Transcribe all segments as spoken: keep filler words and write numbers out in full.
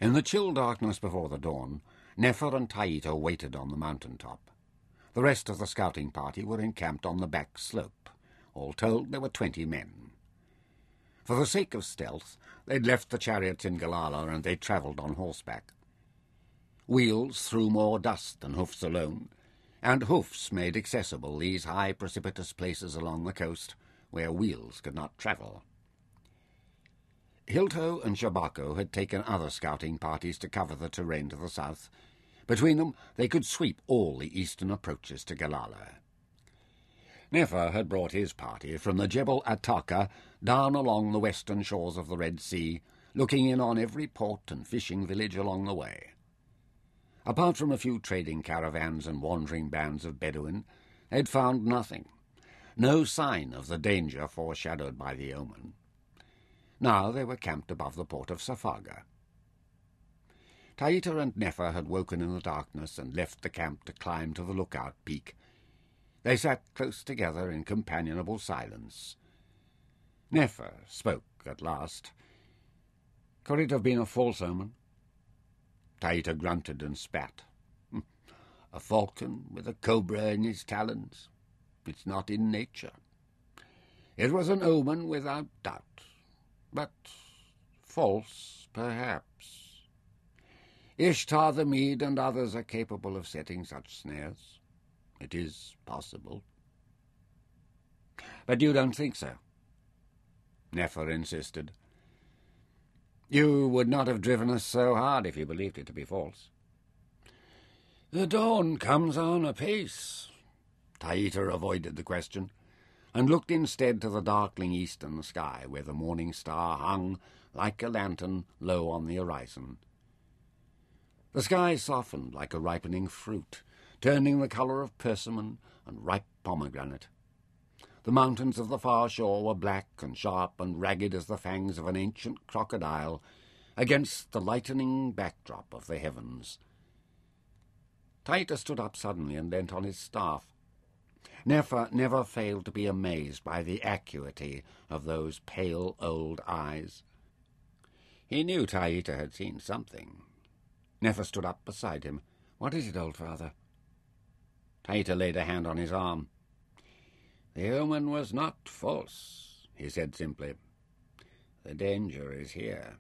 In the chill darkness before the dawn, Nefer and Taita waited on the mountain top. The rest of the scouting party were encamped on the back slope. All told, there were twenty men. For the sake of stealth, they'd left the chariots in Galala and they travelled on horseback. Wheels threw more dust than hoofs alone, and hoofs made accessible these high precipitous places along the coast where wheels could not travel. Hilto and Shabako had taken other scouting parties to cover the terrain to the south. Between them, they could sweep all the eastern approaches to Galala. Nefer had brought his party from the Jebel Ataka down along the western shores of the Red Sea, looking in on every port and fishing village along the way. Apart from a few trading caravans and wandering bands of Bedouin, they'd found nothing, no sign of the danger foreshadowed by the omen. Now they were camped above the port of Safaga. Taita and Nefer had woken in the darkness and left the camp to climb to the lookout peak. They sat close together in companionable silence. Nefer spoke at last. Could it have been a false omen? Taita grunted and spat. A falcon with a cobra in his talons. It's not in nature. It was an omen without doubt, but false, perhaps. Ishtar the Mede and others are capable of setting such snares. It is possible. But you don't think so? Nefer insisted. You would not have driven us so hard if you believed it to be false. The dawn comes on apace. Taita avoided the question, and looked instead to the darkling eastern sky, where the morning star hung like a lantern low on the horizon. The sky softened like a ripening fruit, turning the colour of persimmon and ripe pomegranate. The mountains of the far shore were black and sharp and ragged as the fangs of an ancient crocodile against the lightening backdrop of the heavens. Taita stood up suddenly and leant on his staff. Nefer never failed to be amazed by the acuity of those pale old eyes. He knew Taita had seen something. Nefer stood up beside him. What is it, old father? Taita laid a hand on his arm. The omen was not false, he said simply. The danger is here.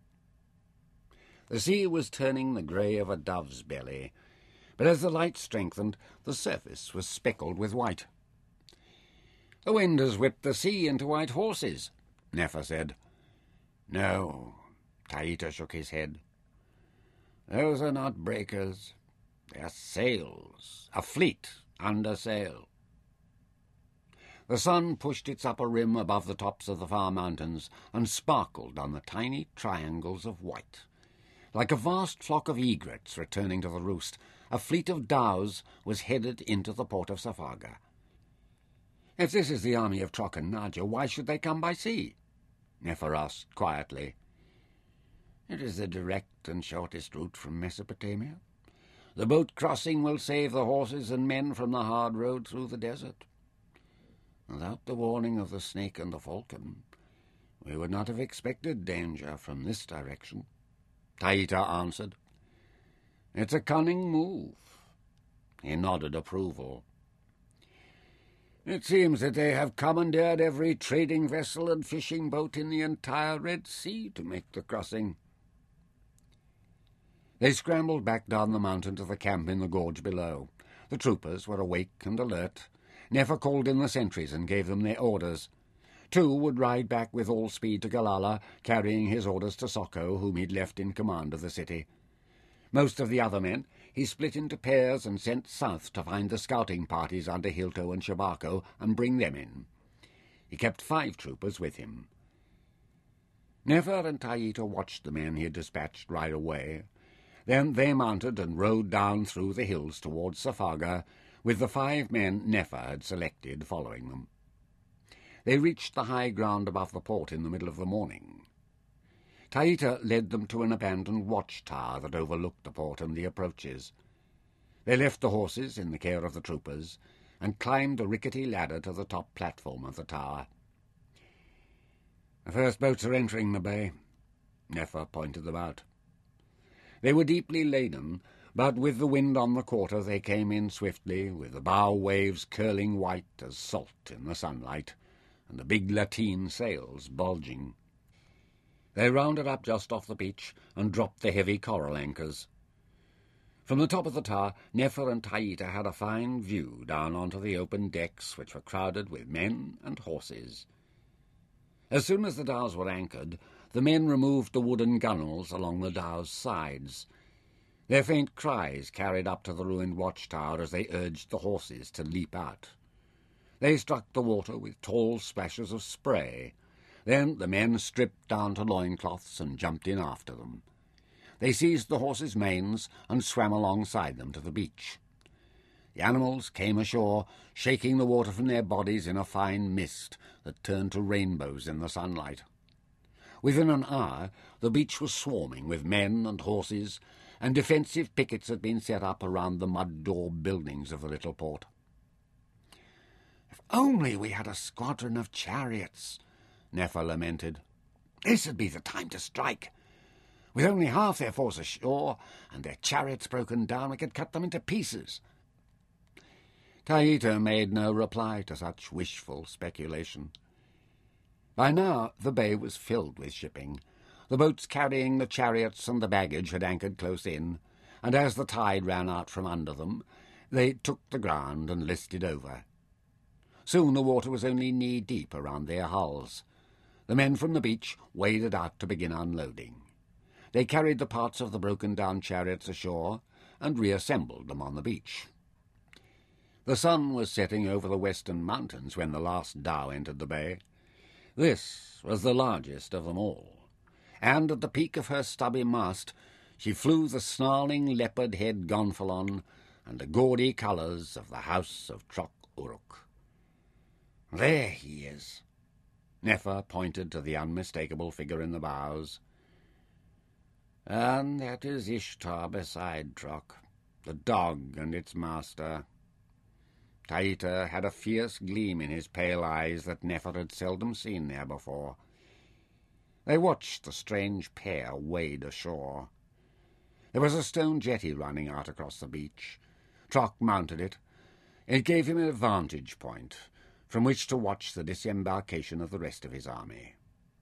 The sea was turning the grey of a dove's belly, but as the light strengthened, the surface was speckled with white. The wind has whipped the sea into white horses, Nefer said. No, Taita shook his head. Those are not breakers. They are sails, a fleet under sail. The sun pushed its upper rim above the tops of the far mountains and sparkled on the tiny triangles of white. Like a vast flock of egrets returning to the roost, a fleet of dhows was headed into the port of Safaga. If this is the army of Trok and Naja, why should they come by sea? Nefer asked quietly. It is the direct and shortest route from Mesopotamia. The boat crossing will save the horses and men from the hard road through the desert. Without the warning of the snake and the falcon, we would not have expected danger from this direction. Taita answered. It's a cunning move. He nodded approval. It seems that they have commandeered every trading vessel and fishing boat in the entire Red Sea to make the crossing. They scrambled back down the mountain to the camp in the gorge below. The troopers were awake and alert. Nefer called in the sentries and gave them their orders. Two would ride back with all speed to Galala, carrying his orders to Soko, whom he'd left in command of the city. Most of the other men he split into pairs and sent south to find the scouting parties under Hilto and Shabako and bring them in. He kept five troopers with him. Nefer and Taita watched the men he had dispatched ride away. Then they mounted and rode down through the hills towards Safaga, with the five men Nefer had selected following them. They reached the high ground above the port in the middle of the morning. Taita led them to an abandoned watchtower that overlooked the port and the approaches. They left the horses in the care of the troopers and climbed a rickety ladder to the top platform of the tower. The first boats are entering the bay. Nefer pointed them out. They were deeply laden, but with the wind on the quarter they came in swiftly, with the bow waves curling white as salt in the sunlight, and the big lateen sails bulging. They rounded up just off the beach and dropped the heavy coral anchors. From the top of the tower, Nefer and Taita had a fine view down onto the open decks, which were crowded with men and horses. As soon as the dhows were anchored, the men removed the wooden gunwales along the dhows' sides. Their faint cries carried up to the ruined watchtower as they urged the horses to leap out. They struck the water with tall splashes of spray. Then the men stripped down to loincloths and jumped in after them. They seized the horses' manes and swam alongside them to the beach. The animals came ashore, shaking the water from their bodies in a fine mist that turned to rainbows in the sunlight. Within an hour the beach was swarming with men and horses, and defensive pickets had been set up around the mud-daubed buildings of the little port. "If only we had a squadron of chariots," Nefer lamented. "This would be the time to strike. With only half their force ashore, and their chariots broken down, we could cut them into pieces." Taita made no reply to such wishful speculation. By now the bay was filled with shipping. The boats carrying the chariots and the baggage had anchored close in, and as the tide ran out from under them, they took the ground and listed over. Soon the water was only knee-deep around their hulls. The men from the beach waded out to begin unloading. They carried the parts of the broken-down chariots ashore and reassembled them on the beach. The sun was setting over the western mountains when the last dhow entered the bay. This was the largest of them all, and at the peak of her stubby mast she flew the snarling leopard-head gonfalon and the gaudy colours of the house of Trok Uruk. "There he is." Nefer pointed to the unmistakable figure in the bows. "And that is Ishtar beside Trok, the dog and its master." Taita had a fierce gleam in his pale eyes that Nefer had seldom seen there before. They watched the strange pair wade ashore. There was a stone jetty running out across the beach. Trok mounted it. It gave him a vantage point from which to watch the disembarkation of the rest of his army.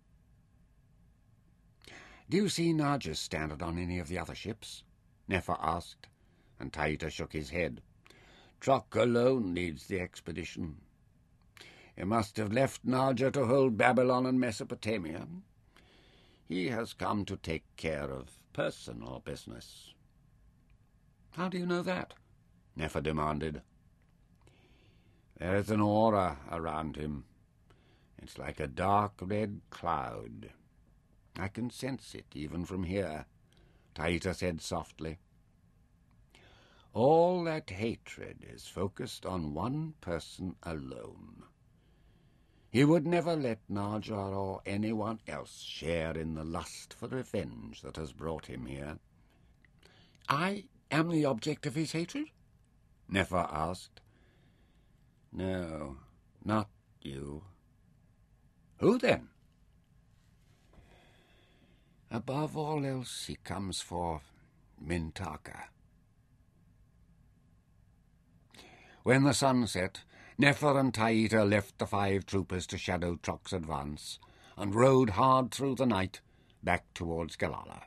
"Do you see Narjas stranded on any of the other ships?" Nefer asked, and Taita shook his head. "Trok alone leads the expedition. He must have left Narja to hold Babylon and Mesopotamia. He has come to take care of personal business." "How do you know that?" Nefer demanded. "There is an aura around him. It's like a dark red cloud. I can sense it even from here," Taita said softly. "All that hatred is focused on one person alone. He would never let Narja or anyone else share in the lust for revenge that has brought him here." "I am the object of his hatred?" Nefer asked. "No, not you." "Who then?" "Above all else he comes for Mintaka." When the sun set, Nefer and Taita left the five troopers to shadow Trok's advance and rode hard through the night back towards Galala.